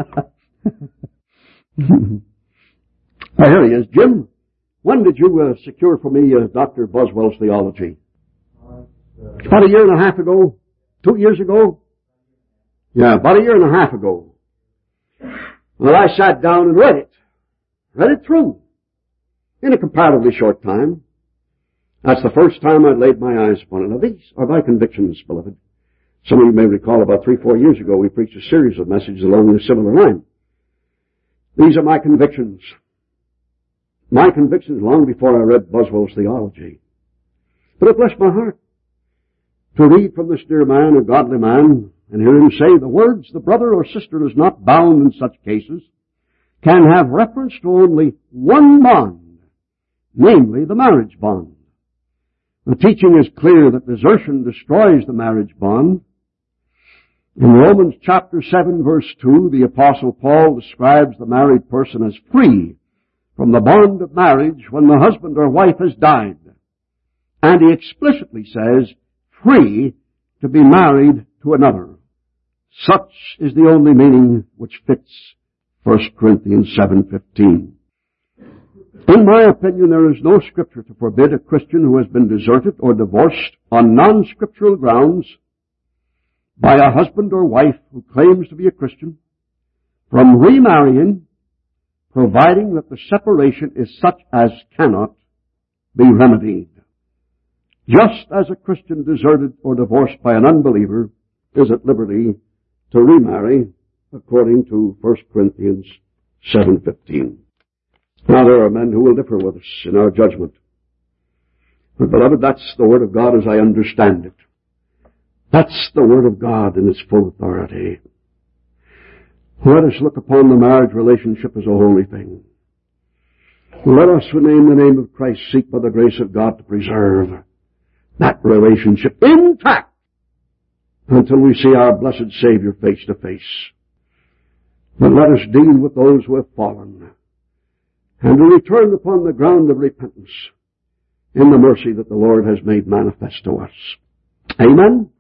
Oh, here he is. Jim, when did you uh, secure for me uh, Doctor Boswell's theology? About a year and a half ago? Two years ago? Yeah, about a year and a half ago. Well, I sat down and read it. read it through in a comparatively short time. That's the first time I'd laid my eyes upon it. Now these are my convictions, beloved. Some of you may recall about three, four years ago we preached a series of messages along a similar line. These are my convictions. My convictions long before I read Boswell's theology. But it blessed my heart to read from this dear man, a godly man, and hear him say the words, the brother or sister is not bound in such cases, can have reference to only one bond, namely the marriage bond. The teaching is clear that desertion destroys the marriage bond. In Romans chapter seven verse two, the Apostle Paul describes the married person as free from the bond of marriage when the husband or wife has died. And he explicitly says, free to be married to another. Such is the only meaning which fits First Corinthians seven fifteen. In my opinion, there is no scripture to forbid a Christian who has been deserted or divorced on non-scriptural grounds by a husband or wife who claims to be a Christian from remarrying, providing that the separation is such as cannot be remedied. Just as a Christian deserted or divorced by an unbeliever is at liberty to remarry, according to First Corinthians seven fifteen. Now there are men who will differ with us in our judgment. But beloved, that's the Word of God as I understand it. That's the Word of God in its full authority. Let us look upon the marriage relationship as a holy thing. Let us, in the name of Christ, seek by the grace of God to preserve that relationship intact until we see our blessed Savior face to face. But let us deal with those who have fallen and to return upon the ground of repentance in the mercy that the Lord has made manifest to us. Amen?